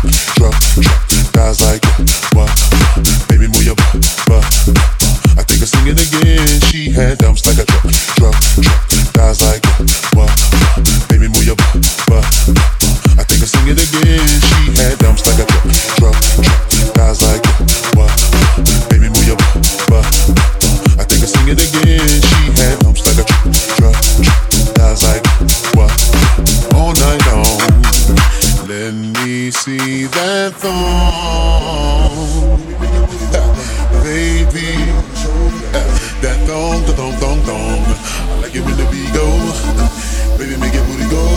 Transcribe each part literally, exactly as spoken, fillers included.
drop, drop, drop. Guys like what, what, baby move your butt, butt, butt. I think I sing it again. She had dumps like a drop, drop, drop. Guys like what, what, baby move your butt, butt, butt. I think I sing it again. She had dumps like a drop, drop, drop. Guys like what, what, baby move your butt, butt, butt. I think I sing it again. She had dumps like a drop, drop, drop. Guys like what, all night long. Let me see that thong, baby. That thong, the thong, thong, thong. I like it when the beat go, baby, make it booty go.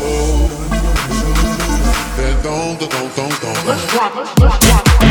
That thong, the thong, thong, thong. Let's rock it, let's rock it.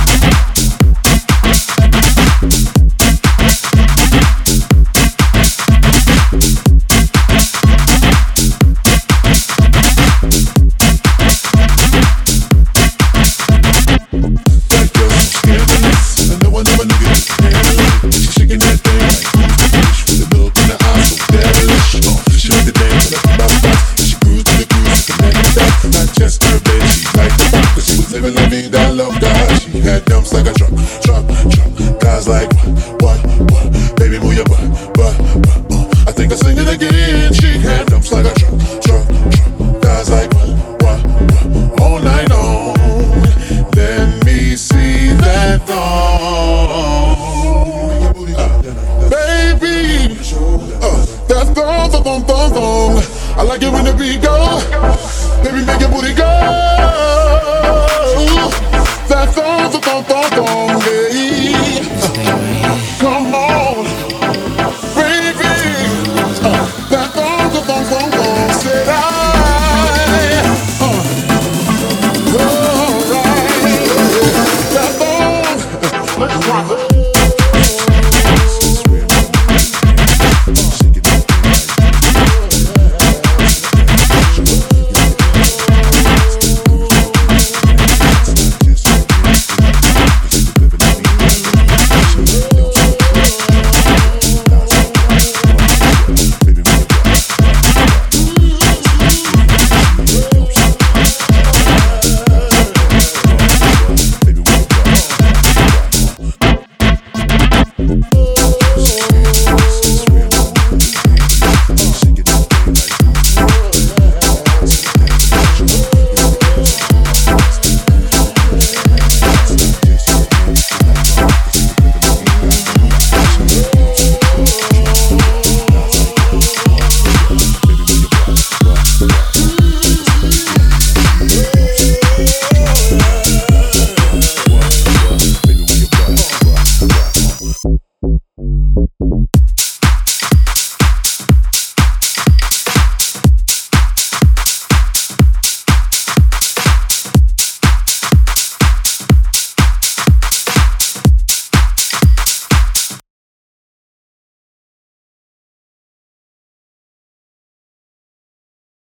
Like a drop, drop, drop. Guys like what, what, what? Baby move your butt, butt, butt. Uh. I think I sing it again. She had dumps like a drop, drop, drop. Guys like what, what, what? All night long. Let me see that thong, uh, baby. Uh, that thong, thong, thong, thong, thong. I like it when the beat go. Baby, make your booty go.